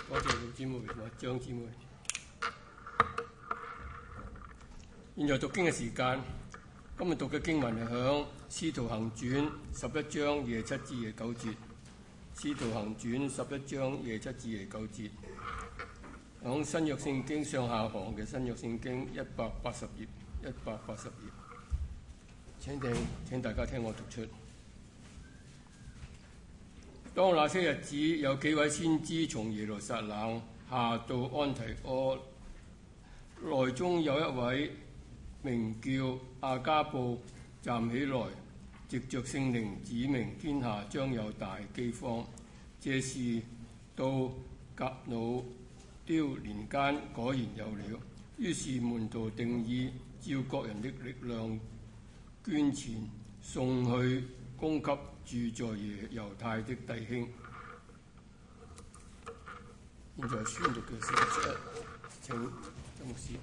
多謝老姊妹同埋張姊妹。現在讀經嘅時間，今日讀嘅經文係響《使徒行傳》11章27至29節，《使徒行傳》11章27至29節，響新約聖經上下行嘅新約聖經180頁，180頁。請大家聽我讀出。當那些日子，有幾位先知從耶路撒冷下到安提阿，內中有一位名叫亞加布站起來，藉着聖靈指明天下將有大饑荒。這事到革老丟年間果然有了。於是門徒定意照各人的力量捐錢送去供給住在猶太的弟兄。現在宣讀嘅聖經，請張牧師。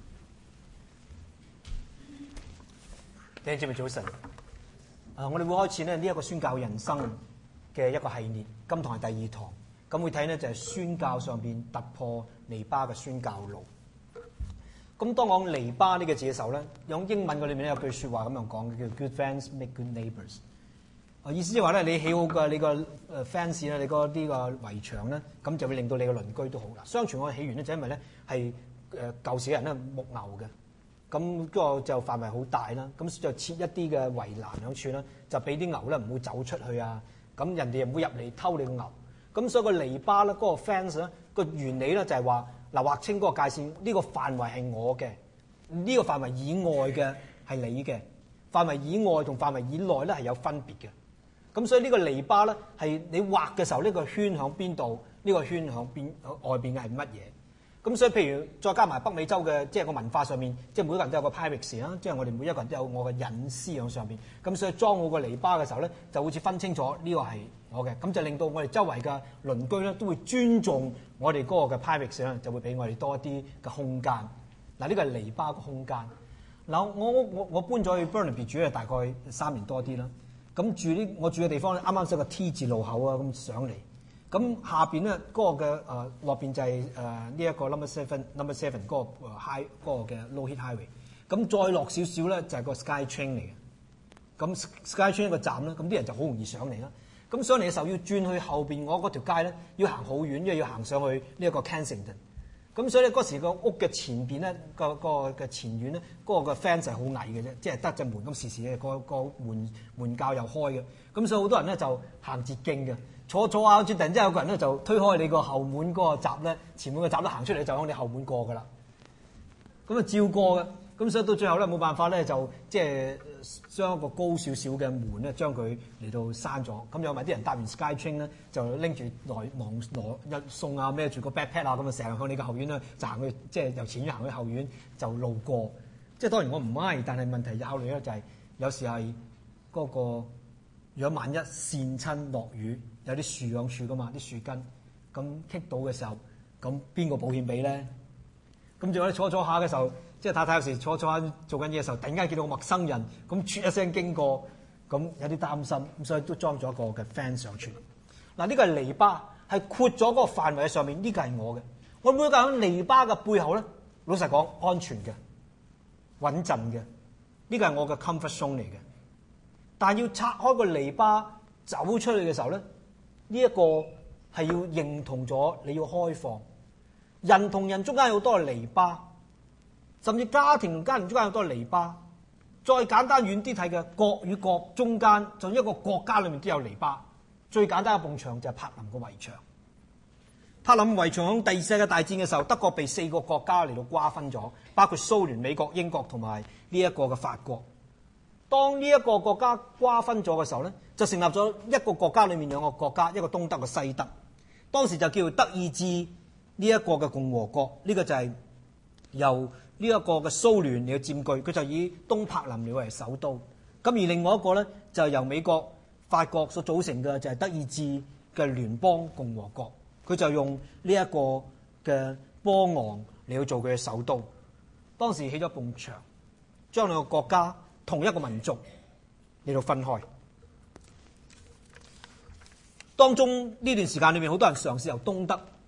弟兄姊妹早晨。我哋會開始呢一個宣教人生嘅一個系列，今堂係第2堂。咁會睇呢就係宣教上邊突破籬笆嘅宣教路。咁當講籬笆呢個字嘅時候咧，用英文嘅裏面咧有句説話咁樣講嘅，叫 Good friends make good neighbours。意思即係話咧，你起好嘅你個fence 咧，你嗰啲個圍牆咧，咁就會令到你嘅鄰居都好啦。相傳我起源咧就因為咧係舊時嘅人咧牧牛嘅，咁嗰個就範圍好大啦，咁就設一啲嘅圍欄響處啦，就俾啲牛咧唔會走出去啊，咁人哋又唔會入嚟偷你個牛。咁所以個籬笆咧，嗰個 fence 咧個原理咧就係話嗱，劃清嗰個界線，呢個範圍係我嘅，呢個範圍以外嘅係你嘅，範圍以外同範圍以內咧係有分別嘅。咁所以呢個籬笆咧係你畫嘅時候，呢個圈響邊度？呢個圈響邊？外邊嘅係乜嘢？咁所以譬如再加埋北美洲嘅，即係個文化上面，即係每個人都有個 privacy 啦，即係我哋每一個人都有我嘅隱私喺上邊。咁所以裝好個籬笆嘅時候咧，就好似分清楚呢個係我嘅，咁就令到我哋周圍嘅鄰居咧都會尊重我哋嗰個嘅 privacy 咧，就會俾我哋多一啲嘅空間。嗱，呢個係籬笆個空間。嗱，我搬咗去 Burnaby 住咧，大概3年多啲啦。咁我住嘅地方咧，啱啱係個 T 字路口啊，咁上嚟。咁下邊咧嗰個嘅落邊就係呢一個 number seven 嗰個 high 嗰個嘅 low heat highway。咁再落少少咧就係個 Sky Train 嚟嘅。咁 Sky Train 一個站啦，咁啲人就好容易上嚟啦。咁上嚟嘅時候要轉去後邊我嗰條街咧，要行好遠，因為要行上去呢一個 Kensington。咁所以咧嗰時個屋嘅前邊咧個嘅前院咧嗰個嘅 fence 係好矮嘅啫，即係得隻門咁時嘅，個門鉸又開嘅。咁所以好多人咧就行捷徑嘅，坐下，好似突然之間有個人咧就推開你個後門嗰個閘咧，前門嘅閘都行出嚟就響你後門過㗎啦。咁啊照過嘅。咁所以到最後咧冇辦法咧，就即係將一個高少少嘅門咧，將佢嚟到閂咗。咁有埋啲人搭完 Sky Train 咧，就拎住攞一餸啊，孭住個 backpack 啊，咁啊成日向你個後院咧就行去，即係由前院行去後院就路過。即係當然我唔係，但係問題考慮咧就係有時係嗰個，如果萬一跣親落雨，有啲樹響樹噶嘛，啲樹根咁棘到嘅時候，咁邊個保險俾咧？咁仲有坐下嘅時候。即係太太有時坐下做緊嘢嘅時候，突然間見到個陌生人，咁啜一聲經過，咁有啲擔心，咁所以都裝咗一個嘅 fence 上去。嗱，呢個係籬笆，係闊咗嗰個範圍喺上面，呢個係我嘅。我每個喺籬笆嘅背後咧，老實講安全嘅、穩陣嘅，呢個係我嘅 comfort zone 嚟嘅。但係要拆開個籬笆走出去嘅時候咧，呢一個係要認同咗你要開放。人同人中間有好多籬笆。甚至家庭同家庭中間有好多籬笆，再簡單遠啲睇嘅國與國中間，就一個國家裏面都有籬笆。最簡單嘅埲牆就係柏林嘅圍牆。柏林圍牆喺第2次世界大戰嘅時候，德國被4個國家嚟到瓜分咗，包括蘇聯、美國、英國同埋呢一個嘅法國。當呢一個國家瓜分咗嘅時候咧，就成立咗一個國家裏面2個國家，一個東德，一個西德。當時就叫德意志呢一個嘅共和國，呢個就係由呢一個嘅蘇聯嚟佔據，佢就以東柏林嚟為首都。咁而另外一個咧就係由美國、法國所組成嘅，就係德意志嘅聯邦共和國。佢就用呢一個嘅波昂嚟去做佢嘅首都。當時起咗埲牆，將2個國家同一個民族嚟到分開。當中呢段時間裏面，好多人嘗試由東德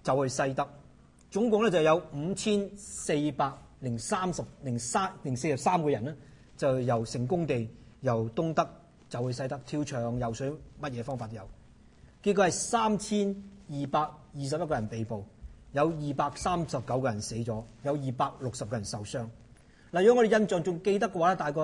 走去西德，總共咧就有5443個人咧，就由成功地由東德走去西德，跳牆、游水，乜嘢方法都有。結果係3221個人被捕，有239個人死咗，有260個人受傷。嗱，如果我哋印象仲記得嘅話咧，大概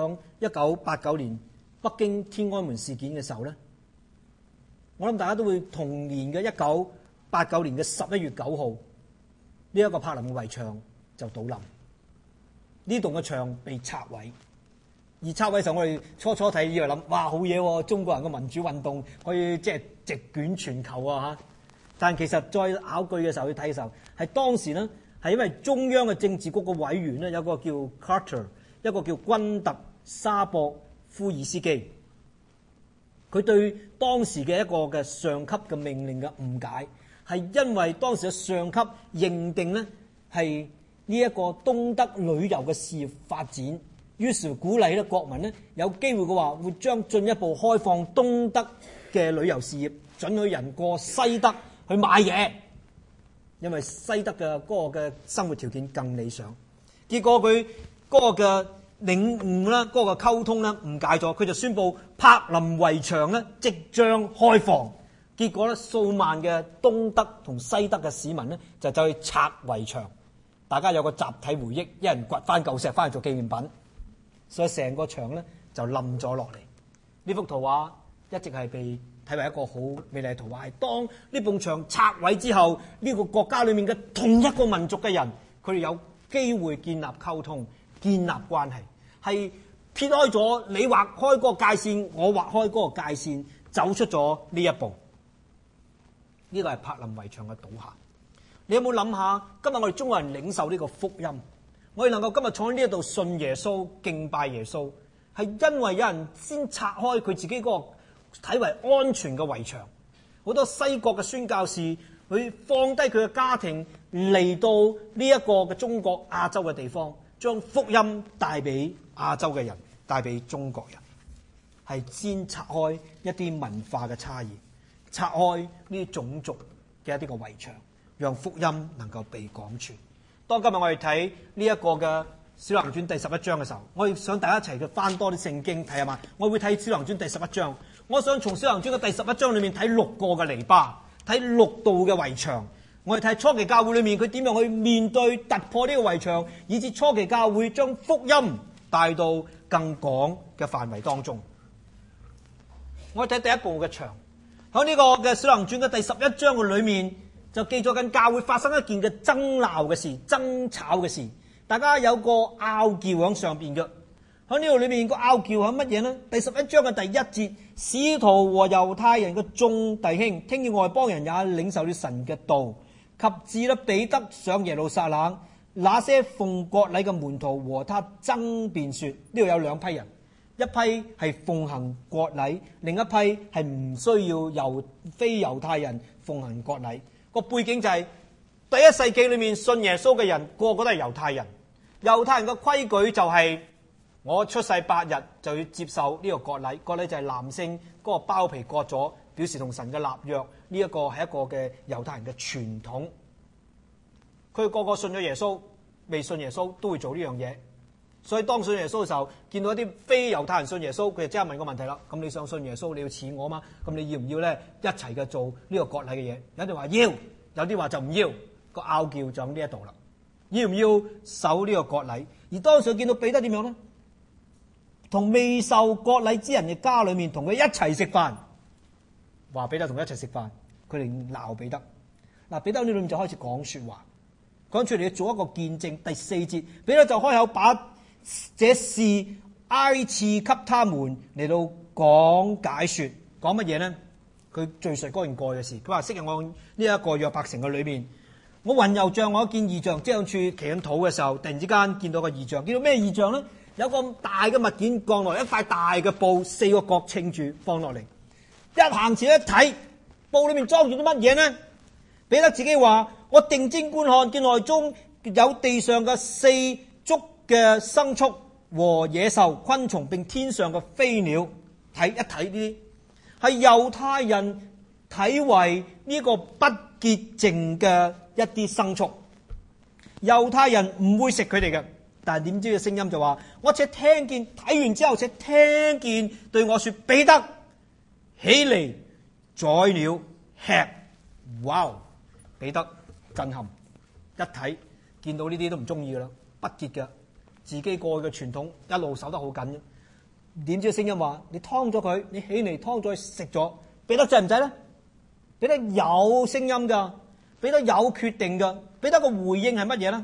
1989年北京天安門事件嘅時候咧，我諗大家都會同年嘅1989年嘅11月9號，呢一個柏林嘅圍牆就倒冧，呢棟嘅牆被拆毀。而拆毀嘅時候，我哋初睇以為諗，哇，好嘢喎！中國人嘅民主運動可以即係席捲全球啊嚇！但其實再考據嘅時候，去睇嘅時候，係當時呢，係因為中央嘅政治局嘅委員呢，有個叫 Carter， 一個叫君特沙博夫爾斯基，佢對當時嘅一個嘅上級嘅命令嘅誤解，係因為當時嘅上級認定呢係呢一個東德旅遊嘅事業發展，於是鼓勵咧國民呢有機會嘅話，會將進一步開放東德嘅旅遊事業，准許人過西德去買嘢，因為西德嘅嗰個嘅生活條件更理想。結果佢嗰個嘅領悟啦，嗰個溝通啦誤解咗，佢就宣布柏林圍牆咧即將開放。結果咧數萬嘅東德同西德嘅市民咧就走去拆圍牆，大家有個集體回憶，一人掘翻嚿石翻去做紀念品，所以成個牆咧就冧咗落嚟。呢幅圖畫一直係被睇為一個好美麗嘅圖畫，係當呢埲牆拆毀之後，呢個國家裏面嘅同一個民族嘅人，佢哋有機會建立溝通、建立關係，係撇開咗你劃開嗰個界線，我劃開嗰個界線，走出咗呢一步。呢個係柏林圍牆嘅倒下。你有冇諗下，今日我哋中國人領受呢個福音，我哋能夠今日坐喺呢一度信耶穌、敬拜耶穌，係因為有人先拆開佢自己嗰個睇為安全嘅圍牆。好多西國嘅宣教士，佢放低佢嘅家庭嚟到呢一個嘅中國亞洲嘅地方，將福音帶俾亞洲嘅人，帶俾中國人，係先拆開一啲文化嘅差異，拆開呢啲種族嘅一啲嘅圍牆，讓福音能夠被廣傳。當今日我哋睇呢一個嘅小行傳第11章嘅時候，我哋想大家一齊去翻多啲聖經睇下嘛。我會睇小行傳第11章，我想從小行傳嘅第11章裏面睇6個嘅籬笆，睇6道嘅圍牆。我哋睇初期教會裏面佢點樣去面對突破呢個圍牆，以至初期教會將福音帶到更廣嘅範圍當中。我哋睇第一步嘅牆，喺呢個嘅小行傳嘅第11章嘅裏面，就記載緊教會發生一件嘅爭鬧嘅事、爭吵嘅事。大家有個拗撬喺上邊嘅，喺呢度裏面個拗撬係乜嘢呢？第11章嘅第1節，使徒和猶太人嘅眾弟兄聽見外邦人也領受了神嘅道，及至彼得上耶路撒冷，那些奉國禮嘅門徒和他爭辯說，呢度有兩批人，一批係奉行國禮，另一批係唔需要非猶太人奉行國禮。個背景就係第一世紀裏面信耶穌嘅人個個都係猶太人，猶太人嘅規矩就係我出世8日就要接受呢個國禮，國禮就係男性嗰個包皮割咗，表示同神嘅立約，呢一個係一個嘅猶太人嘅傳統。佢個個信咗耶穌，未信耶穌都會做呢樣嘢。所以當信耶穌嘅時候，見到一啲非猶太人信耶穌，佢就即刻問個問題啦。咁你想信耶穌，你要似我嘛？咁你要唔要咧一齊嘅做呢個國禮嘅嘢？有啲話要，有啲話就唔要。個拗撬就喺呢一度啦。要唔要守呢個國禮？而當時見到彼得點樣咧？同未受國禮之人嘅家裏面，同佢一齊食飯。話彼得同佢一齊食飯，佢哋鬧彼得。嗱，彼得呢裏面就開始講說話，講出嚟要做一個見證。第4節，彼得就開口把這事挨次給他們嚟到講解說，講乜嘢呢？佢敘述嗰件過嘅事。佢話昔日我呢一個約伯城嘅裏面，我魂遊象，我一見異象，即係企緊土嘅時候，突然之間見到個異象。見到咩異象呢？有個大嘅物件降落嚟，一塊大嘅布，4個角稱住放落嚟。一行前一睇，布裏面裝住啲乜嘢呢？彼得自己話：我定睛觀看，見內中有地上嘅4足嘅牲畜和野獸、昆蟲，並天上嘅飛鳥。睇一睇呢啲係猶太人睇為呢個不潔淨嘅一啲牲畜，猶太人唔會食佢哋嘅。但係點知個聲音就話：我且聽見，睇完之後且聽見對我說，彼得起嚟宰了吃。哇！彼得震撼，一睇見到呢啲都唔中意噶啦，不潔嘅，自己過去嘅傳統一路守得好緊嘅。點知個聲音話：你劏咗佢，你起嚟劏咗佢食咗。彼得制唔制咧？彼得有聲音噶，彼得有決定噶。彼得個回應係乜嘢咧？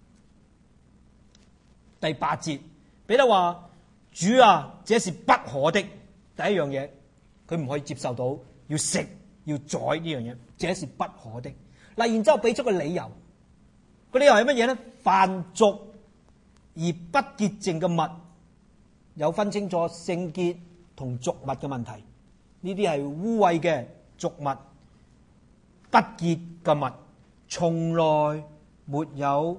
第8節，彼得話：主啊，這是不可的。第一樣嘢，佢唔可以接受到要食要宰呢樣嘢，這是不可的。嗱，然之後俾出個理由，個理由係乜嘢咧？凡俗而不潔淨嘅物，有分清楚聖潔同俗物嘅問題。呢啲係污穢嘅俗物，不潔嘅物，從來沒有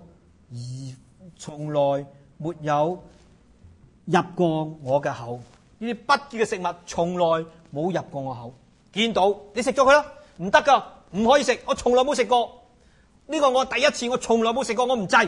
入過我嘅口。呢啲不潔嘅食物從來冇入過我口。見到你食咗佢啦，唔得噶，唔可以食。我從來冇食過，呢個我第一次，我從來冇食過，我唔制，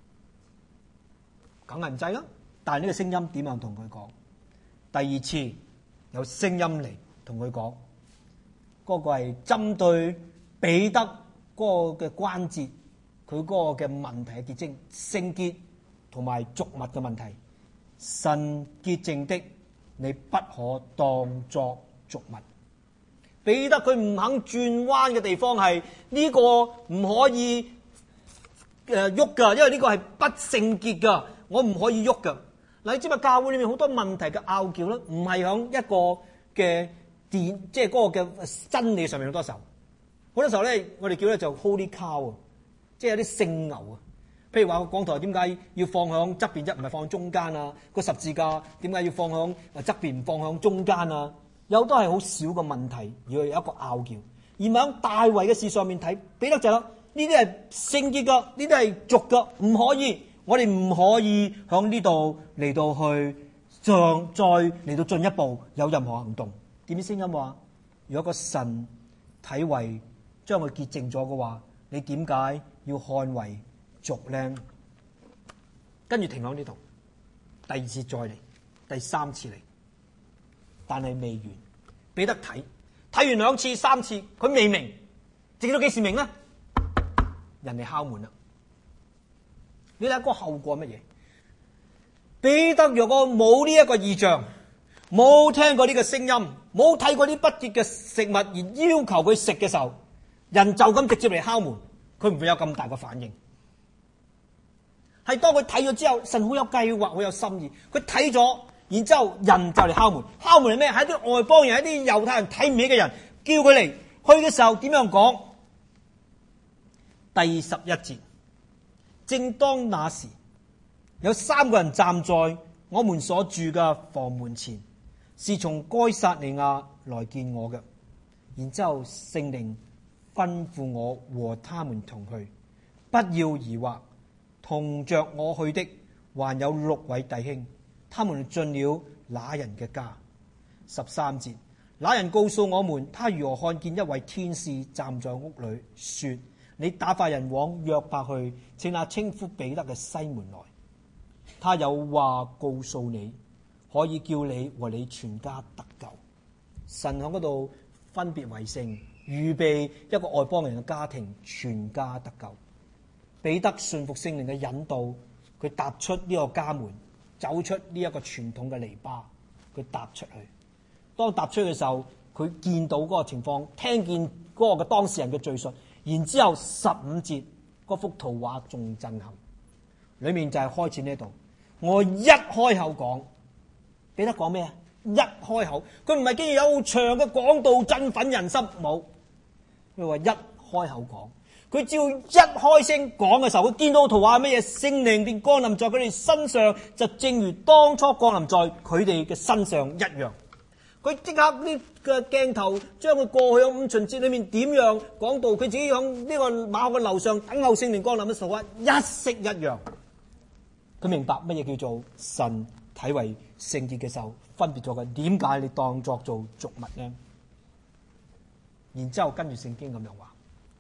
梗係唔制啦。但係呢個聲音點樣同佢講？第二次有聲音嚟同佢講，嗰個係針對彼得嗰個嘅關節，佢嗰個嘅問題嘅結晶，聖潔同埋俗物嘅問題。神潔淨的，你不可當作俗物。彼得佢唔肯轉彎嘅地方係呢個唔可以喐噶，因為呢個係不聖潔噶，我唔可以喐噶。嗱，你知唔知教會裏面好多問題嘅拗撬咧，唔係響一個嘅即係嗰個嘅真理上面。好多時候咧，我哋叫咧就 Holy Cow 啊，即係有啲聖牛啊。譬如話個講台點解要放響側邊，唔係放喺中間啊？個十字架點解要放響側邊，唔放響中間啊？有都係好少嘅問題，而有一個拗撬。而唔係響大衛嘅事上面睇，彼得就啦，呢啲係聖潔噶，呢啲係俗噶，唔可以，我哋唔可以響呢度嚟到去再嚟到進一步有任何行動。點知聲音話：如果個神體為將佢潔淨咗嘅話，你點解要看為俗咧？跟住停喺呢度，第二次再嚟，第三次嚟，但係未完。彼得睇完2次、3次，佢未明，直到幾時明咧？人哋敲門啦。你睇個後果乜嘢？彼得若果冇呢一個異象，冇聽過呢個聲音，冇睇過啲不潔嘅食物而要求佢食嘅時候，人就咁直接嚟敲門，佢唔會有咁大嘅反應。係當佢睇咗之後，神好有計劃，好有心意。佢睇咗，然之後人就嚟敲門。敲門係咩？係啲外邦人，係啲猶太人睇唔起嘅人，叫佢嚟。去嘅時候點樣講？第11節，正當那時，有3個人站在我們所住嘅房門前，是從該撒利亞來見我嘅。然之後聖靈吩咐我和他們同去，不要疑惑。同着我去的還有6位弟兄，他們進了那人嘅家。13節，那人告訴我們，他如何看見一位天使站在屋裏，說：你打發人往約帕去，請那稱呼彼得嘅西門來，他有話告訴你，可以叫你和你全家得救。神喺嗰度分別為聖，預備一個外邦人嘅家庭，全家得救。彼得順服聖靈嘅引導，佢踏出呢個家門，走出呢一個傳統嘅籬笆，佢踏出去。當踏出去嘅時候，佢見到嗰個情況，聽見嗰個嘅當事人嘅敘述，然之後15節嗰幅圖畫仲震撼，裏面就係開始呢度。我一開口講，彼得講咩啊？一開口，佢唔係經有長嘅講道振奮人心，冇，佢話一開口講。佢只要一開聲講嘅時候，佢見到圖畫係乜嘢？聖靈便降臨在佢哋身上，就正如當初降臨在佢哋嘅身上一樣。佢即刻呢個鏡頭將佢過去喺5旬節裏面點樣講到，佢自己喺呢個馬可嘅樓上等候聖靈降臨嘅時候啊，一式一樣。佢明白乜嘢叫做神體為聖潔嘅時候，分別咗佢。點解你當作做俗物呢？然之後跟住聖經咁樣話。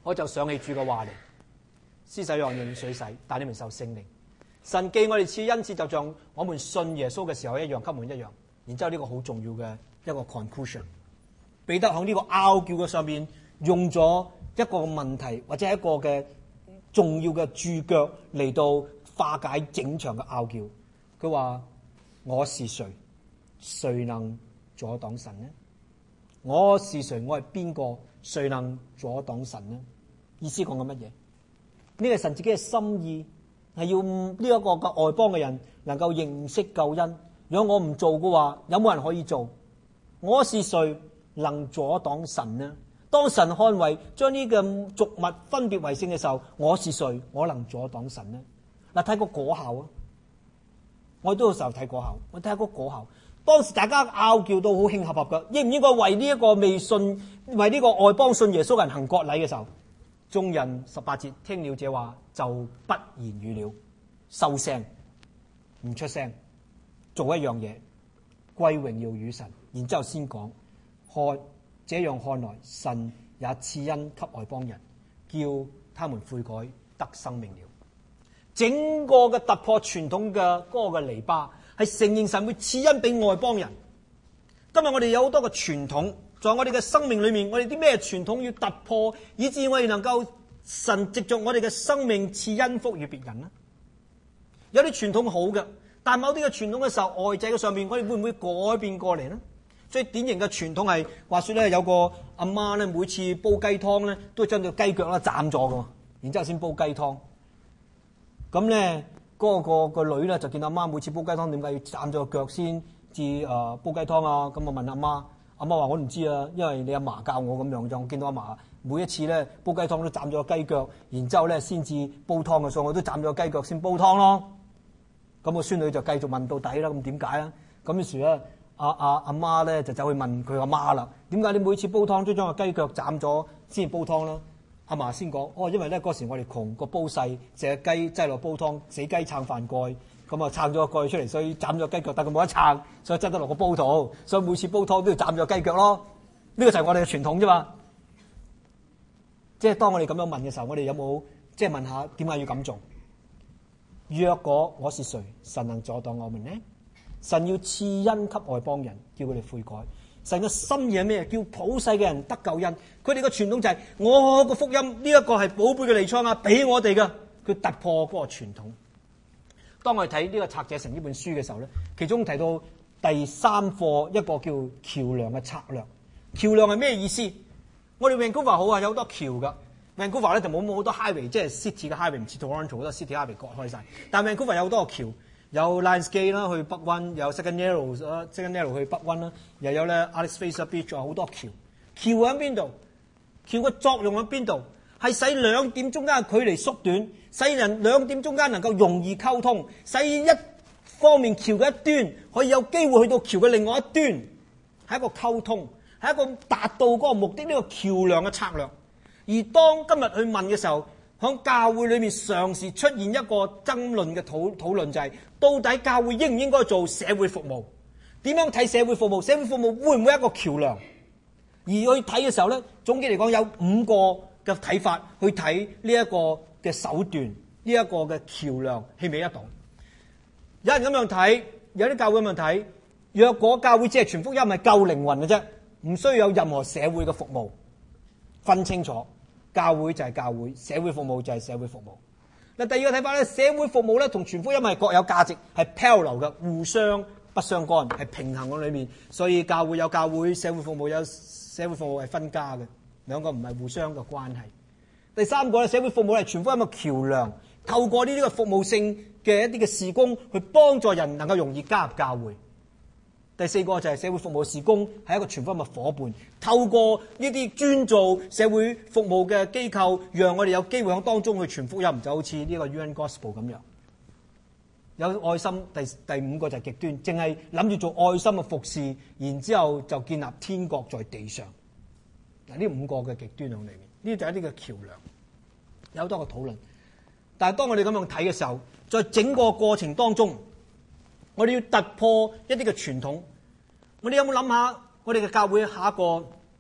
我就想起主嘅話嚟，施洗約翰用水洗，但你們受聖靈。神既我哋賜恩賜，就像我們信耶穌嘅時候一樣，給我們一樣。然之後呢個好重要嘅一個 conclusion， 彼得喺呢個拗撬嘅上面用咗一個問題或者一個嘅重要嘅注腳嚟到化解整場嘅拗撬。佢話：我是誰？誰能阻擋神呢？我是誰？我係邊個？誰能阻擋神呢？意思講緊乜嘢？呢個神自己嘅心意係要呢一個嘅外邦嘅人能夠認識救恩。如果我唔做嘅話，有冇人可以做？我是誰能阻擋神呢？當神看為將呢個俗物分別為聖嘅時候，我是誰？我能阻擋神呢？嗱，睇個果效啊！我都有時候睇果效，我睇下個果效。當時大家拗撬到好興合合嘅，應唔應該為呢一個未信、為呢個外邦信耶穌嘅人行割禮嘅時候，眾人18節聽了這話就不言語了，收聲，唔出聲，做一樣嘢，歸榮耀與神，然之後先講，這樣看來，神也賜恩給外邦人，叫他們悔改得生命了。整個嘅突破傳統嘅嗰個嘅籬笆，係承認神會賜恩俾外邦人。今日我哋有好多個傳統，在我哋嘅生命裏面，我哋啲咩傳統要突破，以致我哋能夠神藉着我哋嘅生命賜恩福與別人呢？有啲傳統好嘅，但某啲嘅傳統嘅時候，外在嘅上面，我哋會唔會改變過嚟呢？最典型嘅傳統係話說咧，有個阿媽咧，每次煲雞湯咧，都將條雞腳啦斬咗㗎，然之後先煲雞湯。咁咧，嗰個女咧就見阿媽每次煲雞湯點解要斬咗個腳先至煲雞湯啊？咁我問阿媽，阿媽話我唔知啊，因為你阿嫲教我咁樣就，我見到阿嫲每一次咧煲雞湯都斬咗個雞腳，然之後咧先至煲湯嘅，所以我都斬咗個雞腳先煲湯咯。咁我孫女就繼續問到底啦，咁點解啊？咁於是咧，阿媽咧就走去問佢阿媽啦，點解你每次煲湯都將個雞腳斬咗先煲湯啦？阿嫲先講，因為咧嗰時我哋窮，個煲細，隻雞擠落煲湯，死雞撐飯蓋，咁啊撐咗個蓋出嚟，所以斬咗雞腳，但佢冇得撐，所以擠得落個煲度，所以每次煲湯都要斬咗雞腳咯。呢個就係我哋嘅傳統啫嘛。即係當我哋咁樣問嘅時候，我哋有冇即係問下點解要咁做？若果我是誰，神能阻擋我們呢？神要賜恩給外邦人，叫佢哋悔改。神嘅心意係咩？叫普世嘅人得救恩。佢哋嘅傳統就係我個福音呢一個係寶貝嘅彌賽亞俾我哋嘅，佢突破嗰個傳統。當我哋睇呢個拆者成呢本書嘅時候咧，其中提到第3課一個叫橋梁嘅策略。橋梁係咩意思？我哋 Vancouver 好啊，有好多橋噶。Vancouver 咧就冇好多 highway， 即係 city 嘅 highway， 唔似 Toronto 好多 city highway 割開晒。但係 Vancouver 有好多個橋。有 Lions Gate 啦，去北灣；有 Second Narrows 去北灣啦；又有咧 Alex Fraser Beach，仲有好多橋。橋喺邊度？橋嘅作用喺邊度？係使兩點中間嘅距離縮短，使人兩點中間能夠容易溝通，使一方面橋嘅一端可以有機會去到橋嘅另外一端，係一個溝通，係一個達到嗰個目的呢個橋梁嘅策略。而當今日去問嘅時候，喺教會裏面常時出現一個爭論嘅討論，就係到底教會應唔應該做社會服務？點樣睇社會服務？社會服務會唔會一個橋梁？而去睇嘅時候咧，總結嚟講有5個嘅睇法去睇呢一個嘅手段，呢一個嘅橋梁起唔起得到？有人咁樣睇，有啲教會咁樣睇。若果教會只係傳福音，係救靈魂嘅啫，唔需要有任何社會嘅服務，分清楚。教會就係教會，社會服務就係社會服務。嗱，第二個睇法咧，社會服務咧同傳福音係各有價值，係 parallel 嘅，互相不相干，係平衡嘅裏面。所以教會有教會，社會服務有社會服務係分家嘅，兩個唔係互相嘅關係。第三個咧，社會服務係傳福音嘅橋梁，透過呢啲嘅服務性嘅一啲嘅事工，去幫助人能夠容易加入教會。第4個就係社會服務事工係一個傳福音嘅夥伴，透過呢啲專做社會服務嘅機構，讓我哋有機會喺當中去傳福音，就好似呢個 UN Gospel 咁樣。有愛心，第5個就係極端，淨係諗住做愛心嘅服侍，然之後就建立天國在地上。嗱，呢5個嘅極端喺裏面，呢就係一啲嘅橋梁，有好多個討論。但係當我哋咁樣睇嘅時候，在整個過程當中，我哋要突破一啲嘅傳統。我哋有冇諗下，我哋嘅教會下一個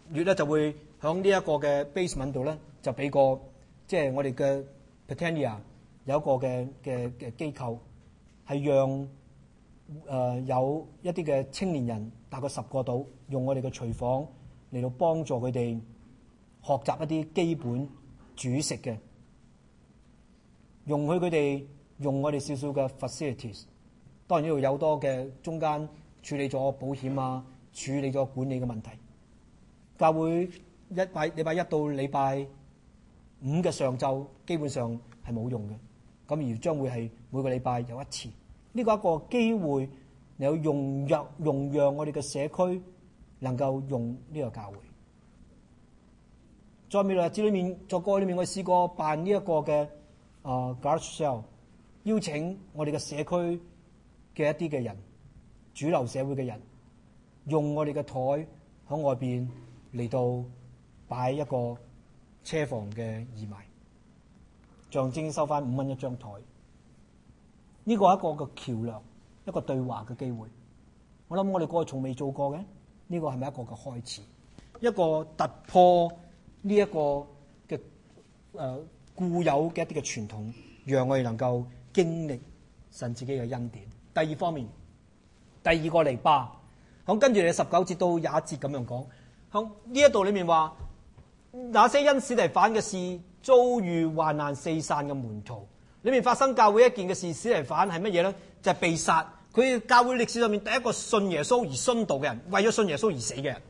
月咧就會喺呢一個嘅 basement 度咧就俾個即係我哋嘅 Britannia 有一個嘅機構係讓有一啲嘅青年人大概10個度用我哋嘅廚房嚟到幫助佢哋學習一啲基本煮食嘅，容許佢哋用我哋少少嘅 facilities。當然呢度有多嘅中間處理咗保險啊，處理咗管理嘅問題。教會禮拜一到禮拜5嘅上晝基本上係冇用嘅，咁而將會係每個禮拜有一次。呢個一個機會嚟到容讓我哋嘅社區能夠用呢個教會。在未來日子裏面，在過去裏面，我試過辦呢一個嘅garage sale，邀請我哋嘅社區嘅一啲嘅人，主流社會嘅人，用我哋嘅台喺外邊嚟到擺一個車房嘅義賣，象徵收翻5蚊一張台。呢個係一個嘅橋梁，一個對話嘅機會。我諗我哋過去從未做過嘅，呢個係咪一個嘅開始？一個突破呢一個嘅固有嘅一啲嘅傳統，讓我哋能夠經歷神自己嘅恩典。第二方面，第二個籬笆，咁跟住你19節到21節咁樣講，喺呢一度裏面話，那些因司提反嘅事遭遇患難四散嘅門徒。裏面發生教會一件嘅事，司提反係乜嘢咧？就係被殺。佢教會歷史上面第一個信耶穌而殉道嘅人，為咗信耶穌而死嘅人，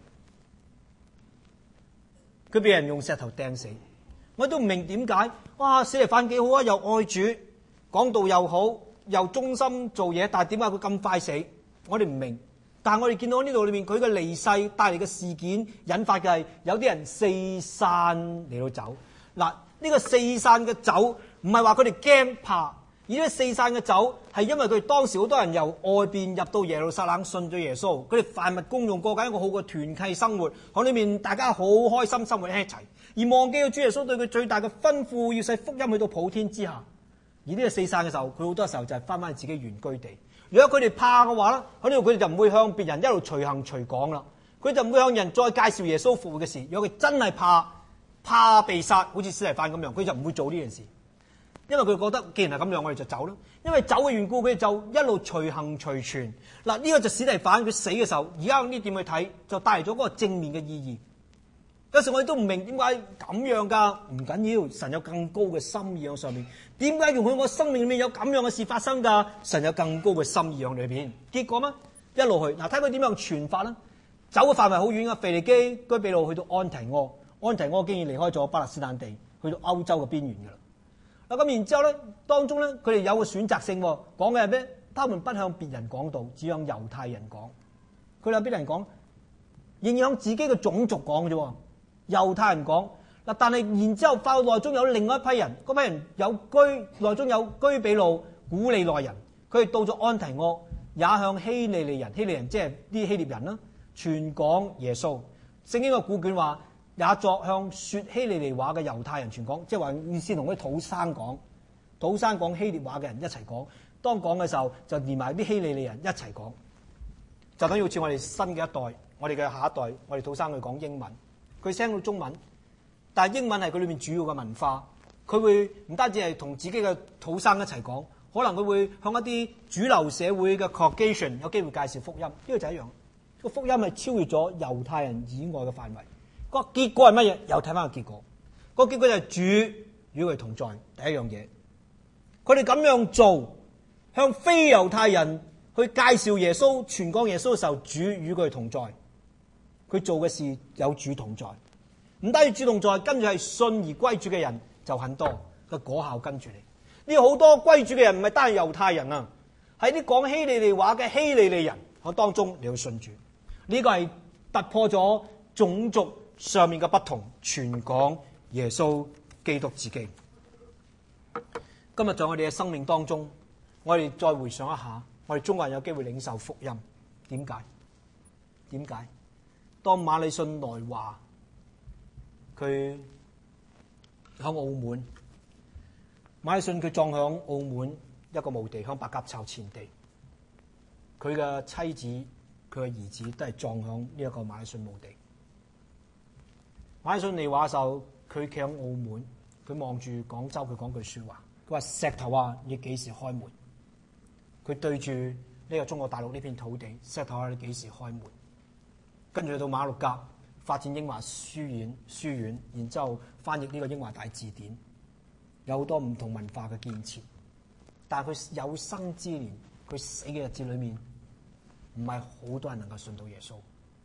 佢被人用石頭掟死。我都唔明點解，哇！司提反幾好啊，又愛主，講道又好，又忠心做嘢，但係點解佢咁快死？我哋唔明。但係我哋見到呢度裏面佢嘅離世帶嚟嘅事件，引發嘅係有啲人四散嚟到走。嗱，呢個四散嘅走。唔係話佢哋驚怕，而呢四散嘅走係因為佢哋當時好多人由外邊入到耶路撒冷信咗耶穌，佢哋凡物公用，過緊一個好嘅團契生活，喺裏面大家好開心生活喺一齊，而忘記咗主耶穌對佢最大嘅吩咐，要使福音去到普天之下。而呢個四散嘅時候，佢好多時候就係翻返自己原居地。如果佢哋怕嘅話咧，喺呢度佢哋就唔會向別人一路隨行隨講啦，佢就唔會向人再介紹耶穌復活嘅事。如果佢真係怕被殺，好似司提反咁樣，佢就唔會做呢件事。因為佢覺得既然係咁樣，我哋就走啦。因為走嘅緣故，佢哋就一路隨行隨傳。嗱，呢個就司提反佢死嘅時候，而家用呢點去睇，就帶嚟咗嗰個正面嘅意義。有時我哋都唔明點解咁樣㗎，唔緊要，神有更高嘅心意喺上面。點解容許我生命裏面有咁樣嘅事發生㗎？神有更高嘅心意喺裏邊。結果咩？一路去嗱，睇佢點樣傳法啦。走嘅範圍好遠啊，腓尼基、居比路去到安提阿，安提阿竟然離開咗巴勒斯坦地，去到歐洲嘅邊緣㗎啦。嗱，咁然之後咧，當中咧，佢哋有個選擇性，講嘅係咩？他們不向別人講道，只向猶太人講。佢哋邊人講？仍然向自己嘅種族講嘅啫。猶太人講嗱，但係然之後發到內中有另外一批人，嗰批人內中有居比路、古利奈人，佢哋到咗安提阿，也向希利尼人，希利人即係啲希臘人啦，傳講耶穌。聖經嘅古卷話，也作向說希利尼話嘅猶太人傳講，即係話意思同嗰啲土生講希臘話嘅人一齊講。當講嘅時候，就連埋啲希利尼人一齊講，就等於好似我哋新嘅一代，我哋嘅下一代，我哋土生去講英文，佢聽到中文，但係英文係佢裏面主要嘅文化，佢會唔單止係同自己嘅土生一齊講，可能佢會向一啲主流社會嘅 congregation 有機會介紹福音。呢個就一樣，個福音係超越咗猶太人以外嘅範圍。個結果係乜嘢？又睇翻個結果。個結果就係主與佢同在。第一樣嘢，佢哋咁樣做，向非猶太人去介紹耶穌、傳講耶穌嘅時候，主與佢同在。佢做嘅事有主同在，唔單止主同在，跟住係信而歸主嘅人就很多，個果效跟住你。呢好多歸主嘅人唔係單係猶太人啊，係啲講希利尼話嘅希利尼人喺當中你要信主。呢個係突破咗種族上面嘅不同，傳講耶穌基督自己。今日在我哋嘅生命當中，我哋再回想一下，我哋中國人有機會領受福音，點解？當馬禮遜來華，佢喺澳門，馬禮遜佢葬響澳門一個墓地，響白鴿巢前地。佢嘅妻子、佢嘅兒子都係葬響呢一個馬禮遜墓地。 馬丁遜尼話嘅時候，佢企喺澳門，佢望住廣州，佢講句説話，佢話石頭啊，你幾時開門？佢對住呢個中國大陸呢片土地，石頭啊，你幾時開門？跟住到馬六甲發展英華書院，然之後翻譯呢個英華大字典，有好多唔同文化嘅建設。但係佢有生之年，佢死嘅日子裏面，唔係好多人能夠信到耶穌。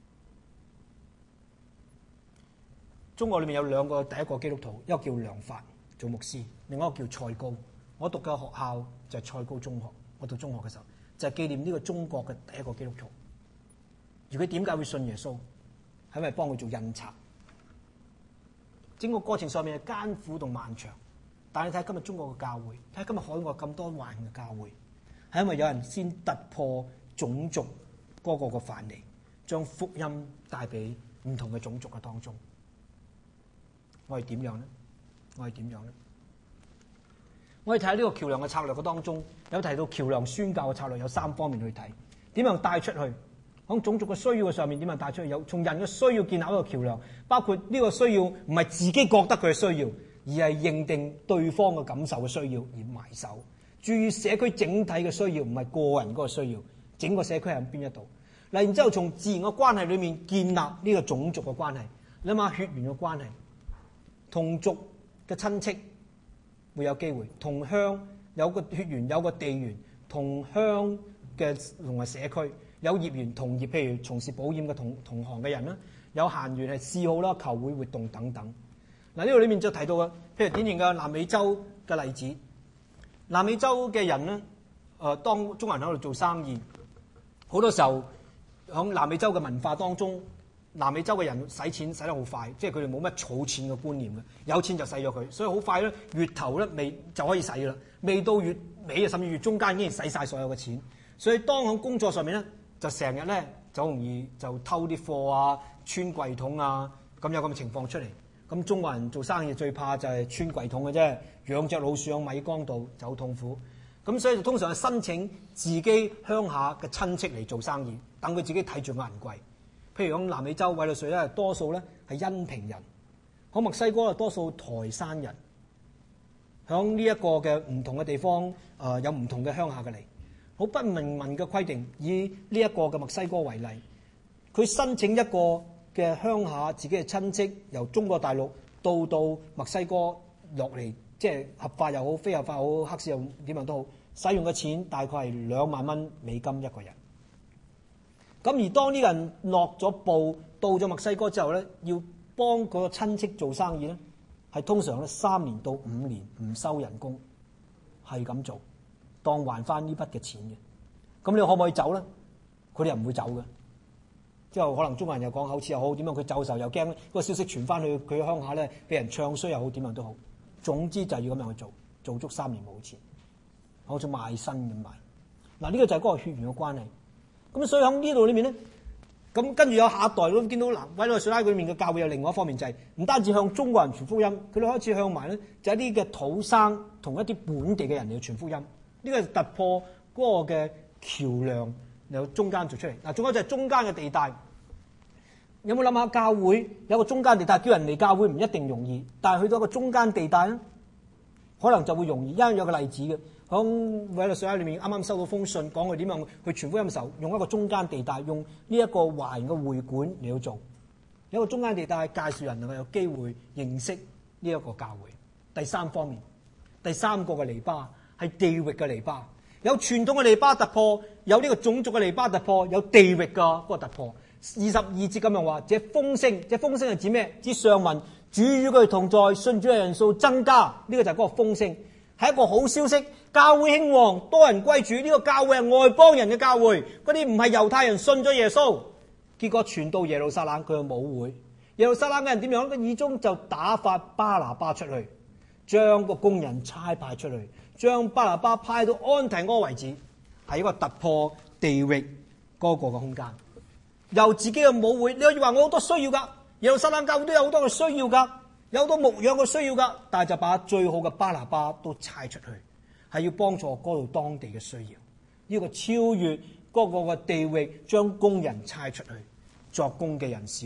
中國裏面有兩個，第一個基督徒，一個叫梁發做牧師，另外一個叫蔡高。我讀嘅學校就係蔡高中學。我讀中學嘅時候就係紀念呢個中國嘅第一個基督徒。而佢點解會信耶穌？係因為幫佢做印刷。整個過程上面係艱苦同漫長。但係你睇今日中國嘅教會，睇今日海外咁多華人嘅教會，係因為有人先突破種族嗰個嘅藩籬，將福音帶俾唔同嘅種族嘅當中。我係點樣呢？我係點樣呢？我哋睇呢個橋梁嘅策略嘅當中，有提到橋梁宣教嘅策略有3方面去睇，點樣帶出去？喺種族嘅需要嘅上面點樣帶出去？有從人嘅需要建立一個橋梁，包括呢個需要唔係自己覺得佢嘅需要，而係認定對方嘅感受嘅需要而埋手。注意社區整體嘅需要，唔係個人嗰個需要，整個社區喺邊一度。嗱，然之後從自然嘅關係裏面建立呢個種族嘅關係，諗下血緣嘅關係。同族嘅親戚會有機會，同鄉有個血緣，有個地緣，同鄉嘅同埋社區有業緣同業，譬如從事保險嘅同行嘅人啦，有閒緣係嗜好啦、球會活動等等。嗱，呢度裏面就提到嘅，譬如典型嘅南美洲嘅例子。南美洲嘅人咧，當中國人喺度做生意，好多時候喺南美洲嘅文化當中。南美洲嘅人使錢使得好快，即係佢哋冇乜儲錢嘅觀念嘅，有錢就使咗佢，所以好快咧，月頭咧未就可以使啦，未到月尾啊，甚至月中間已經使晒所有嘅錢。所以當喺工作上面咧，就成日咧就容易就偷啲貨啊、穿櫃桶啊，咁有咁嘅情況出嚟。咁中國人做生意最怕就係穿櫃桶嘅啫，養隻老鼠喺米缸度就好痛苦。咁所以就通常係申請自己鄉下嘅親戚嚟做生意，等佢自己睇住個銀櫃。譬如講南美洲委內瑞拉多數咧係恩平人，喺墨西哥多數台山人，喺呢一個嘅唔同嘅地方，有唔同嘅鄉下嘅嚟，好不明文嘅規定。以呢一個嘅墨西哥為例，佢申請一個嘅鄉下自己嘅親戚由中國大陸到墨西哥落嚟，即係合法又好、非合法又好、黑市又點樣都好，使用嘅錢大概係2萬蚊美金一個人。咁而當呢個人落咗步到咗墨西哥之後咧，要幫嗰個親戚做生意咧，係通常咧3年到5年唔收人工，係咁做，當還翻呢筆嘅錢嘅。咁你可唔可以走咧？佢哋又唔會走嘅。之後可能中國人又講口齒又好，點樣佢走嘅時候又驚嗰個消息傳翻去佢鄉下咧，俾人唱衰又好，點樣都好。總之就係要咁樣去做，做足3年冇錢，好似賣身咁賣。嗱，呢個就係嗰個血緣嘅關係。咁所以喺呢度裏面咧，咁跟住有下一代都見到嗱，委內瑞拉裏面嘅教會有另外一方面就係唔單止向中國人傳福音，佢哋開始向埋咧就係一啲嘅土生同一啲本地嘅人嚟傳福音。呢個係突破嗰個嘅橋梁，由中間做出嚟。嗱，仲有就係中間嘅地帶。有冇諗下教會有個中間地帶，叫人嚟教會唔一定容易，但係去到一個中間地帶咧，可能就會容易。因為有個例子嘅。喺委內瑞拉裏面，啱啱收到封信，講佢點樣去傳福音嘅時候，用一個中間地帶，用呢一個華人嘅會館嚟到做，有一個中間地帶介紹人能夠有機會認識呢一個教會。第3方面，第3個嘅籬笆係地域嘅籬笆，有傳統嘅籬笆突破，有呢個種族嘅籬笆突破，有地域嘅嗰個突破。22節咁樣話，這風聲係指咩？指上文主與佢同在，信主嘅人數增加，呢個就係嗰個風聲。係一個好消息，教會興旺，多人歸主。呢個教會係外邦人嘅教會，嗰啲唔係猶太人信咗耶穌，結果傳到耶路撒冷，佢又冇會。耶路撒冷嘅人點樣？個議中就打發巴拿巴出去，將個工人差派出去，將巴拿巴派到安提阿為止，係一個突破地域嗰個嘅空間。由自己嘅母會，你可以話我好多需要㗎，耶路撒冷教會都有好多嘅需要㗎。有好多牧養嘅需要㗎，但係就把最好嘅巴拿巴都差出去，係要幫助嗰度當地嘅需要。呢個超越嗰個嘅地域，將工人差出去，作工嘅人少，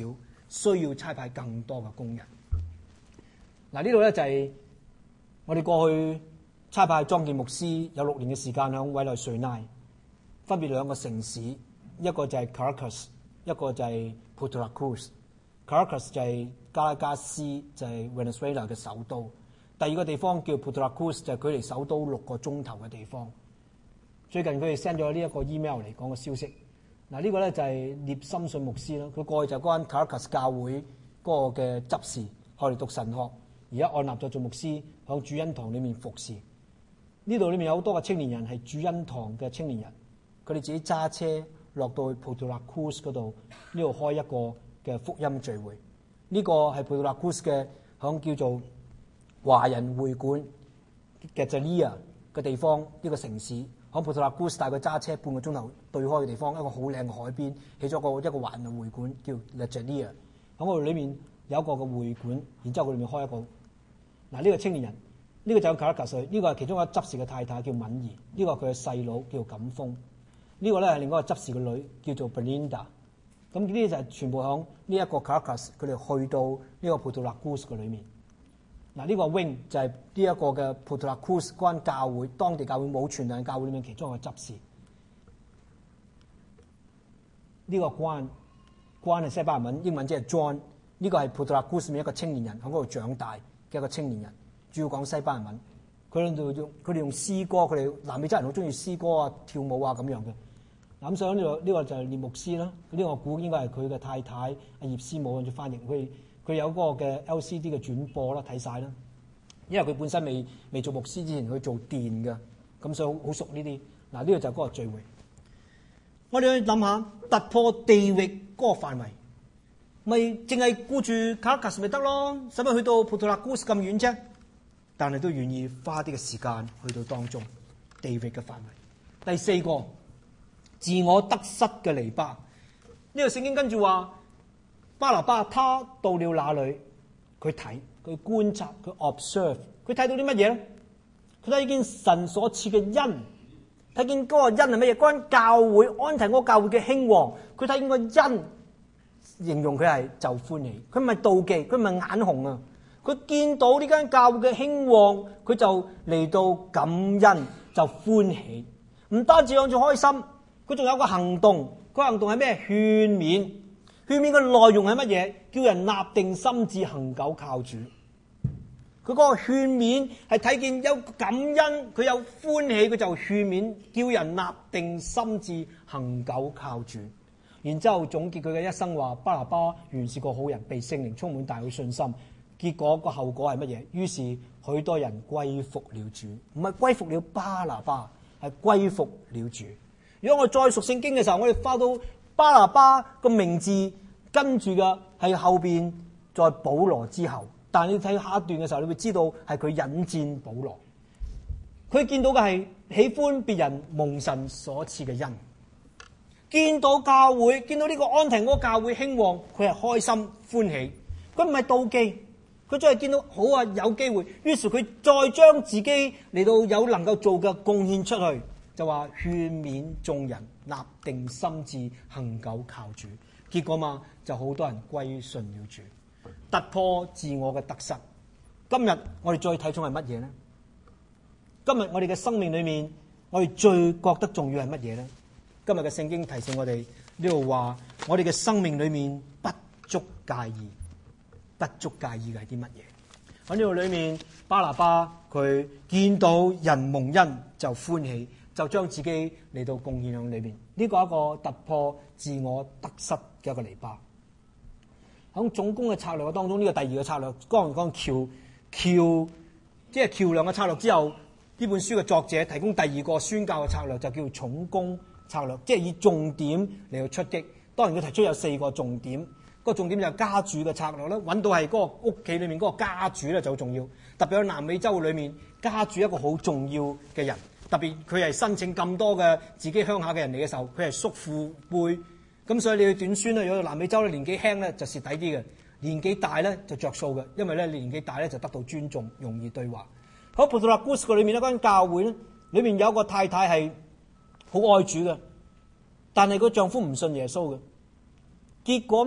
需要差派更多嘅工人。嗱，呢度咧就係我哋過去差派莊健牧師有6年嘅時間響委內瑞拉，分別2個城市，一個就係 Caracas， 一個就係 Puerto La Cruz。Caracas 就係加拉加斯，就係 Venezuela 嘅首都。第二個地方叫 Puerto La Cruz， 就係距離首都6個鐘頭嘅地方。最近佢哋 send 咗呢一個 email 嚟講個消息。嗱，呢個咧就係聶心信牧師啦，佢過去就嗰間 Caracas 教會嗰個嘅執事，後嚟讀神學，而家按立咗做牧師，響主恩堂裏面服侍。呢度裏面有好多嘅青年人係主恩堂嘅青年人，佢哋自己揸車落到去 Puerto La Cruz 嗰度，呢度開一個嘅福音聚會。呢個係 Puerto La Cruz嘅響叫做華人會館嘅 Jalia 嘅地方，呢個城市響 Puerto La Cruz大概揸車半個鐘頭對開嘅地方，一個好靚嘅海邊，起咗一個華人會館叫 Jalia。喺嗰度裏面有一個嘅會館，然之後佢裏面開一個嗱，呢個青年人，呢個就有Caracas，呢個係其中一個執事嘅太太叫敏儀，呢個係佢嘅細佬叫錦峰，呢個咧係另外一個執事嘅女叫做 Belinda。咁呢啲就係全部響呢一個 Caracas， 佢哋去到呢個 Puerto La Cruz 嘅裏面。嗱，呢個 wing 就係呢一個嘅 Puerto La Cruz 關教會，當地教會冇傳統教會裏面其中一個執事。呢個關係西班牙文，英文即係 John。呢個係 Puerto La Cruz 裏面一個青年人喺嗰度長大嘅一個青年人，主要講西班牙文。佢哋用詩歌，佢哋南美洲人好中意詩歌啊、跳舞啊咁樣嘅。咁所以呢個就係聶牧師啦。呢個我估應該係佢嘅太太阿葉師母去翻譯。佢有嗰個嘅 LCD 嘅轉播啦，睇晒啦。因為佢本身未做牧師之前，佢做電嘅，咁所以好熟呢啲。嗱，呢個就係嗰個聚會。我哋去諗下突破地域嗰個範圍，咪淨係顧住 Caracas 咪得咯？使乜去到 Puerto La Cruz 咁遠啫？但係都願意花啲嘅時間去到當中地域嘅範圍。第4個，自我得失嘅籬笆。呢個聖經跟住話，巴拿巴他到了那裏，佢睇，佢觀察，佢 observe， 佢睇到啲乜嘢咧？佢睇見神所賜嘅恩，睇見嗰個恩係乜嘢？嗰間教會安提阿教會嘅興旺，佢睇見個恩，形容佢係就歡喜，佢唔係妒忌，佢唔係眼紅啊！佢見到呢間教會嘅興旺，佢就嚟到感恩，就歡喜。唔單止講住開心，佢仲有個行動。個行動係咩？勸勉。勸勉嘅內容係乜嘢？叫人立定心志，恒久靠主。佢嗰個勸勉係睇見有感恩，佢有歡喜，佢就勸勉，叫人立定心志，恒久靠主。然之後總結佢嘅一生話：巴拿巴原是個好人，被聖靈充滿大有信心。結果個後果係乜嘢？於是許多人歸服了主，唔係歸服了巴拿巴，係歸服了主。如果我再讀聖經嘅時候，我哋翻到巴拿巴個名字跟住嘅係後邊在保羅之後，但係你睇下一段嘅時候，你會知道係佢引薦保羅。佢見到嘅係喜歡別人蒙神所賜嘅恩，見到教會，見到呢個安提阿教會興旺，佢係開心歡喜，佢唔係妒忌。佢再係見到好啊，有機會，於是佢再將自己嚟到有能夠做嘅貢獻出去，就話勸勉眾人立定心志，恒久靠主。結果嘛，就好多人歸順了主，突破自我嘅得失。今日我哋再睇重係乜嘢呢？今日我哋嘅生命裏面，我哋最覺得重要係乜嘢呢？今日嘅聖經提醒我哋呢度話，我哋嘅生命裏面不足介意。不足介意嘅係啲乜嘢？喺呢度裏面，巴拿巴佢見到人蒙恩就歡喜，就將自己嚟到貢獻喺裏邊。呢個係一個突破自我得失嘅一個籬笆。喺總攻嘅策略當中，呢個第2個策略，講即係橋梁嘅策略之後，呢本書嘅作者提供第2個宣教嘅策略，就叫重攻策略，即係以重點嚟到出擊。當然佢提出有4個重點。個重點就係家主嘅策略啦，揾到係嗰個屋企裏面嗰個家主咧就好重要。特別喺南美洲裏面，家主一個好重要嘅人。特別佢係申請咁多嘅自己鄉下嘅人嚟嘅時候，佢係叔父輩。咁所以你去短宣咧，如果南美洲咧年紀輕咧就蝕底啲嘅，年紀大咧就着數嘅，因為咧年紀大咧就得到尊重，容易對話。喺 Puerto La Cruz 裏面一間教會咧，裏面有一個太太係好愛主嘅，但係佢丈夫唔信耶穌嘅。結果咧，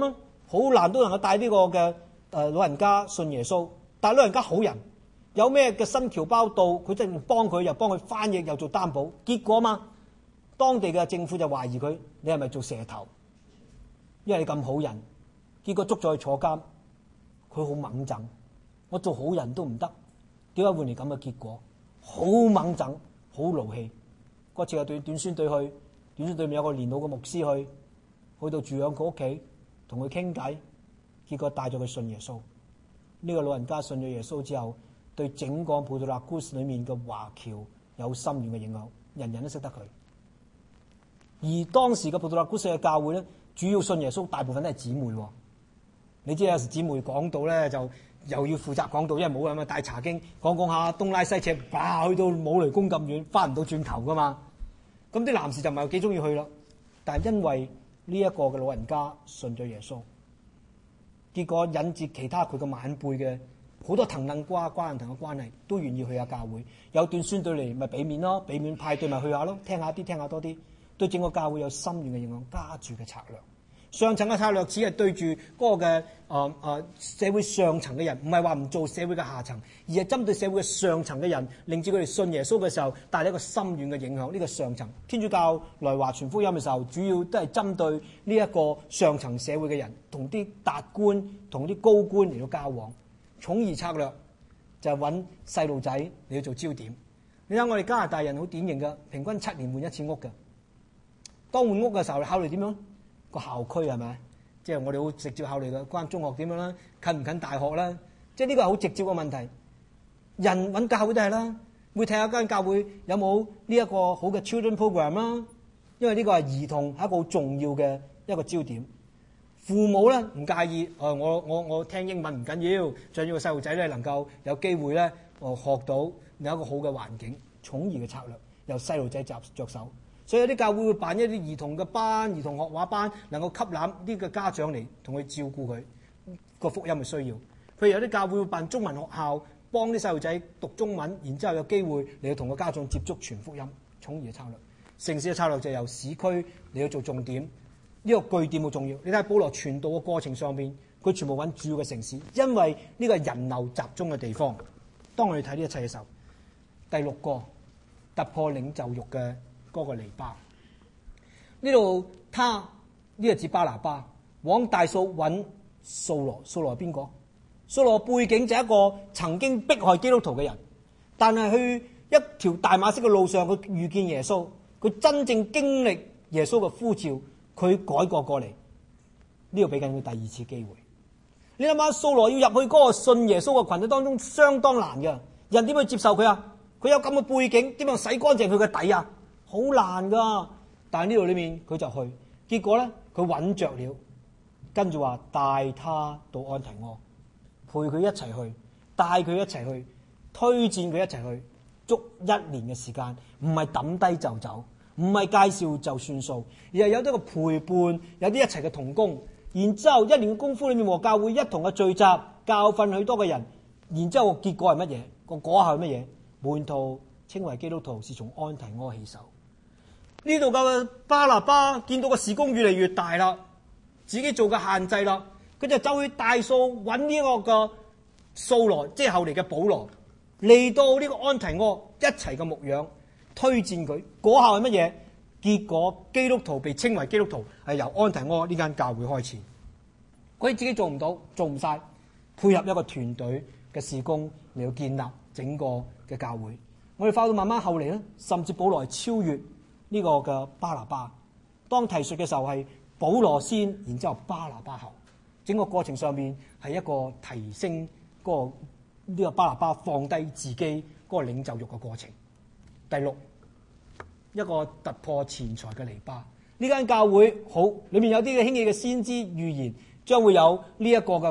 好難都能夠帶呢個嘅老人家信耶穌。但係老人家好人，有咩嘅新僑胞到，佢真係幫佢，又幫佢翻譯，又做擔保。結果嘛，當地嘅政府就懷疑佢，你係咪做蛇頭？因為你咁好人，結果捉咗去坐監。佢好猛憎，我做好人都唔得，點解換嚟咁嘅結果？好猛憎，好勞氣。嗰次有對短宣隊去，短宣隊面有個年老嘅牧師去到住喺佢屋企，同佢傾偈，結果帶咗佢信耶穌。呢個老人家信咗耶穌之後，對整個普度勒古斯裏面嘅華僑有深遠嘅影響，人人都識得佢。而當時嘅普度勒古斯嘅教會咧，主要信耶穌大部分都係姊妹。你知有時姊妹講到咧，就又要負責講到，因為冇人帶查經講下東拉西扯，去到武雷宮咁遠，翻唔到轉頭噶嘛。咁啲男士就唔係幾中意去啦。但係因為呢一個嘅老人家信咗耶穌，結果引致其他佢嘅晚輩嘅好多藤嫩瓜人藤嘅關係都願意去下教會。有段宣隊嚟咪俾面咯，俾面派對咪去下咯，聽下多啲，對整個教會有深遠嘅影響。家住嘅策略。上層嘅策略只係對住嗰個嘅社會上層嘅人，唔係話唔做社會嘅下層，而係針對社會嘅上層嘅人，令至佢哋信耶穌嘅時候帶嚟一個深遠嘅影響。呢個上層天主教來華傳福音嘅時候，主要都係針對呢一個上層社會嘅人，同啲達官、同啲高官嚟到交往。寵兒策略就係揾細路仔嚟到做焦點。你睇我哋加拿大人好典型嘅，平均7年換一次屋嘅。當換屋嘅時候，你考慮點樣？個校區係咪？即係我哋好直接考慮嘅，關中學點樣啦，近唔近大學啦？即係呢個係好直接嘅問題。人揾教會都係啦，會睇下間教會有冇呢一個好嘅 children program 啦，因為呢個係兒童係一個好重要嘅一個焦點。父母咧唔介意，我聽英文唔緊要，最重要個細路仔咧能夠有機會咧學到有一個好嘅環境。寵兒嘅策略由細路仔着手。所以有啲教會會辦一啲兒童嘅班、兒童學畫班，能夠吸納呢個家長嚟同佢照顧佢個福音嘅需要。譬如有啲教會會辦中文學校，幫啲細路仔讀中文，然之後有機會嚟到同個家長接觸傳福音。寵兒嘅策略，城市嘅策略就由市區嚟到做重點。呢個據點好重要。你睇下保羅傳道嘅過程上邊，佢全部揾主要嘅城市，因為呢個係人流集中嘅地方。當我哋睇呢一切嘅時候，第6個突破領袖慾嘅嗰個籬笆，呢度呢個指巴拿巴往大數揾掃羅。掃羅係邊個？掃羅背景就係一個曾經迫害基督徒嘅人，但係去一條大馬色嘅路上，佢遇見耶穌，佢真正經歷耶穌嘅呼召，佢改過嚟。呢度俾緊佢第2次機會。你諗下，掃羅要入去嗰個信耶穌嘅群體當中，相當難嘅。人點去接受佢啊？佢有咁嘅背景，點樣洗乾淨佢嘅底啊？好難噶。但係呢度裏面佢就去，結果咧佢穩着了，跟住話帶他到安提阿，陪佢一齊去，帶佢一齊去，推薦佢一齊去，足1年嘅時間，唔係抌低就走，唔係介紹就算數，而係有啲個陪伴，有啲一齊嘅同工。然之後1年嘅功夫裏面和教會一同嘅聚集，教訓許多嘅人。然之後個結果係乜嘢？個果效係乜嘢？門徒稱為基督徒是從安提阿起手。呢度嘅巴拿巴見到個事工越嚟越大啦，自己做嘅限制啦，佢就走去大數揾呢個嘅掃羅，即係後嚟嘅保羅，嚟到呢個安提阿一齊嘅牧養，推薦佢。果效係乜嘢？結果基督徒被稱為基督徒係由安提阿呢間教會開始。佢自己做唔到，做唔晒，配合一個團隊嘅事工嚟到建立整個嘅教會。我哋翻到慢慢後嚟咧，甚至保羅係超越呢個嘅巴拿巴。當提述嘅時候係保羅先，然之後巴拿巴後。整個過程上面係一個提升嗰個呢個巴拿巴放低自己嗰個領袖慾嘅過程。第6，一個突破錢財嘅籬笆。呢間教會好，裏面有啲嘅興起嘅先知預言，將會有呢一個嘅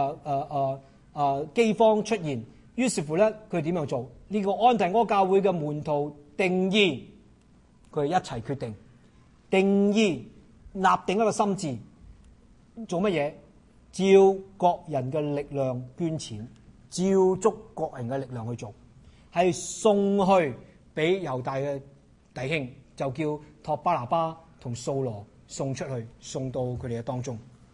饑荒出現。於是乎咧，佢點樣做？呢個安提阿教會嘅門徒定義，佢係一齊決定，定義立定一個心志，做乜嘢？照各人嘅力量捐錢，照足各人嘅力量去做，係送去俾猶大嘅弟兄，就叫托巴拿巴同掃羅送出去，送到佢哋嘅當中。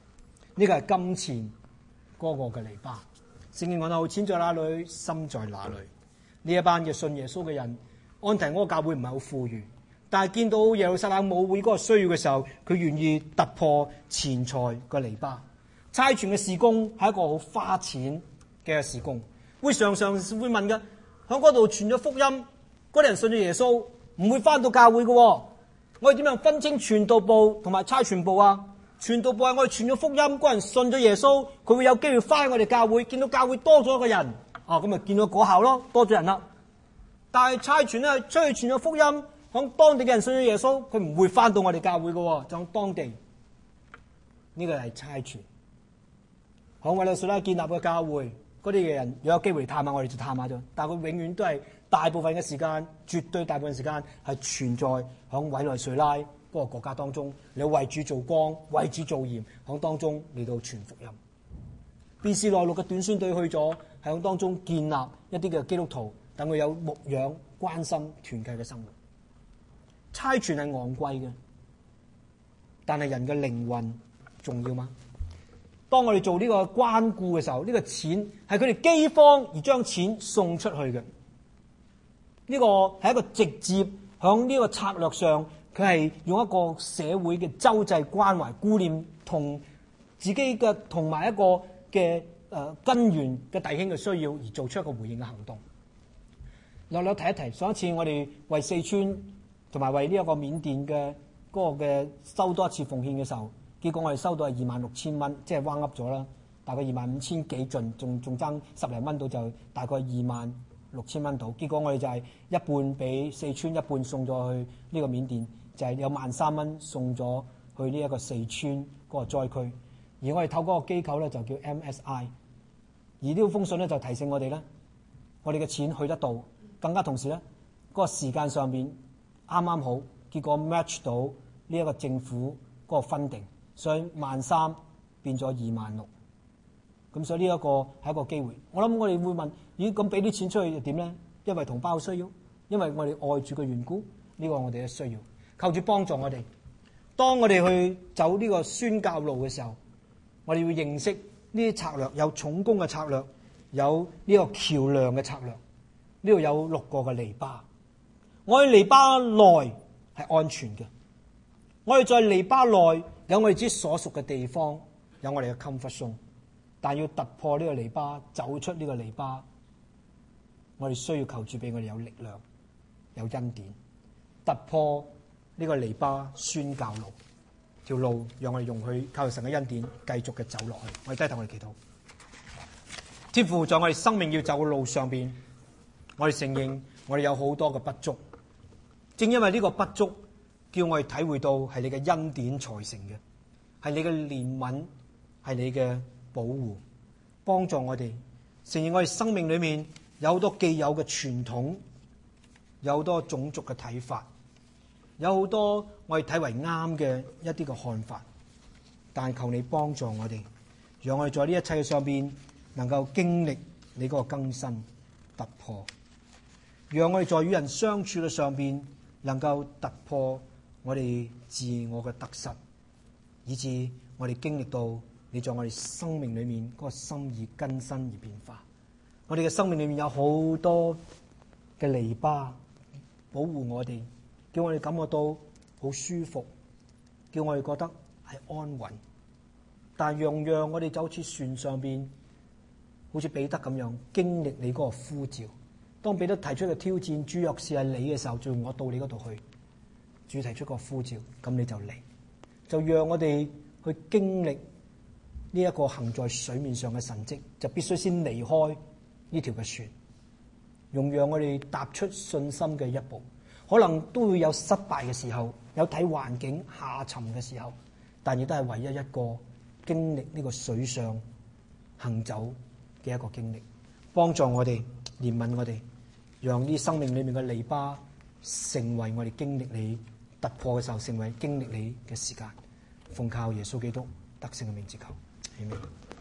呢個係金錢嗰個嘅籬笆。聖經講得好，錢在哪裏，心在哪裏。呢一班嘅信耶穌嘅人，安提阿教會唔係好富裕，但係見到耶路撒冷母會嗰個需要嘅時候，佢願意突破錢財個籬笆。差傳嘅事工係一個好花錢嘅事工，會常常會問嘅，喺嗰度傳咗福音，嗰啲人信咗耶穌，唔會翻到教會嘅。我哋點樣分清傳道部同埋差傳部啊？傳道部係我哋傳咗福音，嗰人信咗耶穌，佢會有機會翻我哋教會，見到教會多咗一個人，咁咪見到果效咯，多咗人啦。但係差傳咧，出去傳咗福音，響當地嘅人信咗耶穌，佢唔會翻到我哋教會嘅，就響當地。呢個係差傳。響委內瑞拉建立嘅教會，嗰啲嘅人如果有機會探下我哋就探下咗，但係佢永遠都係大部分嘅時間，絕對大部分時間係存在響委內瑞拉嗰個國家當中，你為主做光，為主做鹽，響當中嚟到傳福音。便士內陸嘅短宣隊去咗，喺響當中建立一啲嘅基督徒，等佢有牧養、關心、團契嘅生活。差傳係昂貴嘅，但係人嘅靈魂重要嗎？當我哋做呢個關顧嘅時候，呢個錢係佢哋饑荒而將錢送出去嘅。呢個係一個直接響呢個策略上，佢係用一個社會嘅周濟關懷顧念同自己嘅同埋一個嘅根源嘅弟兄嘅需要而做出一個回應嘅行動。略略提一提，上一次我哋為四川同埋為呢一個緬甸嘅嗰個嘅收多一次奉獻嘅時候，結果我哋收到係26,000蚊，即係彎噏咗啦，大概25,000幾盡，仲爭10零蚊到，就大概26,000蚊到。結果我哋就係一半俾四川，一半送咗去呢個緬甸，就係有13,000蚊送咗去呢一個四川嗰個災區。而我哋透過個機構咧就叫 MSI， 而呢封信咧就提醒我哋咧，我哋嘅錢去得到，更加同時咧嗰個時間上邊啱啱好，結果 match 到呢一個政府嗰個 funding。所以13,000變咗26,000，咁所以呢一個係一個機會。我諗我哋會問：咦，咁俾啲錢出去又點咧？因為同胞需要，因為我哋愛主嘅緣故，呢個我哋嘅需要。求主幫助我哋。當我哋去走呢個宣教路嘅時候，我哋要認識呢啲策略，有重工嘅策略，有呢個橋樑嘅策略。呢度有6個嘅籬笆。我喺籬笆內係安全嘅，我哋在籬笆內有我哋自己所屬嘅地方，有我哋嘅 comfort zone， 但要突破呢個籬笆，走出呢個籬笆，我哋需要求主俾我哋有力量、有恩典，突破呢個籬笆宣教路條路，讓我哋容許靠神嘅恩典繼續嘅走落去。我哋低頭，我哋祈禱。天父，在我哋生命要走嘅路上邊，我哋承認我哋有好多嘅不足，正因為呢個不足，叫我哋體會到係你嘅恩典才成嘅，係你嘅憐憫，係你嘅保護，幫助我哋承認我哋生命裏面有好多既有嘅傳統，有好多種族嘅睇法，有好多我哋睇為啱嘅一啲嘅看法，但求你幫助我哋，讓我哋在呢一切上邊能夠經歷你嗰個更新突破，讓我哋在與人相處嘅上邊能夠突破我哋自我嘅得失，以致我哋經歷到你在我哋生命裏面嗰個心意更新而變化。我哋嘅生命裏面有好多嘅籬笆保護我哋，叫我哋感覺到好舒服，叫我哋覺得係安穩。但讓我哋就好似船上邊，好似彼得咁樣經歷你嗰個呼召。當彼得提出嘅挑戰，主若是係你嘅時候，就我到你嗰度去。主提出個呼召，咁你就嚟，就讓我哋去經歷呢一個行在水面上嘅神蹟，就必須先離開呢條嘅船，讓我哋踏出信心嘅一步。可能都會有失敗嘅時候，有睇環境下沉嘅時候，但亦都係唯一一個經歷呢個水上行走嘅一個經歷。幫助我哋，憐憫我哋，讓呢生命裏面嘅籬笆成為我哋經歷你突破嘅時候，成為經歷你嘅時間。奉靠耶穌基督得勝嘅名字求，阿們。